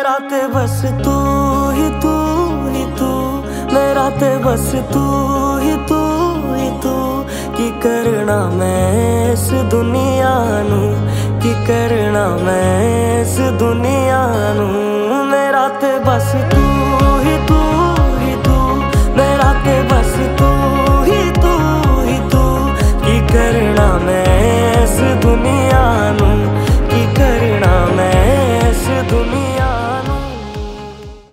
मेरा ते बस तू ही तू ही तू, मेरा ते बस तू ही तू ही तू। की करना मैं इस दुनिया नू, की करना मैं इस दुनिया नू। मेरा ते बस तू ही तू ही तू, मेरा ते बस तू ही तू ही तू। की करना मैं इस दुनिया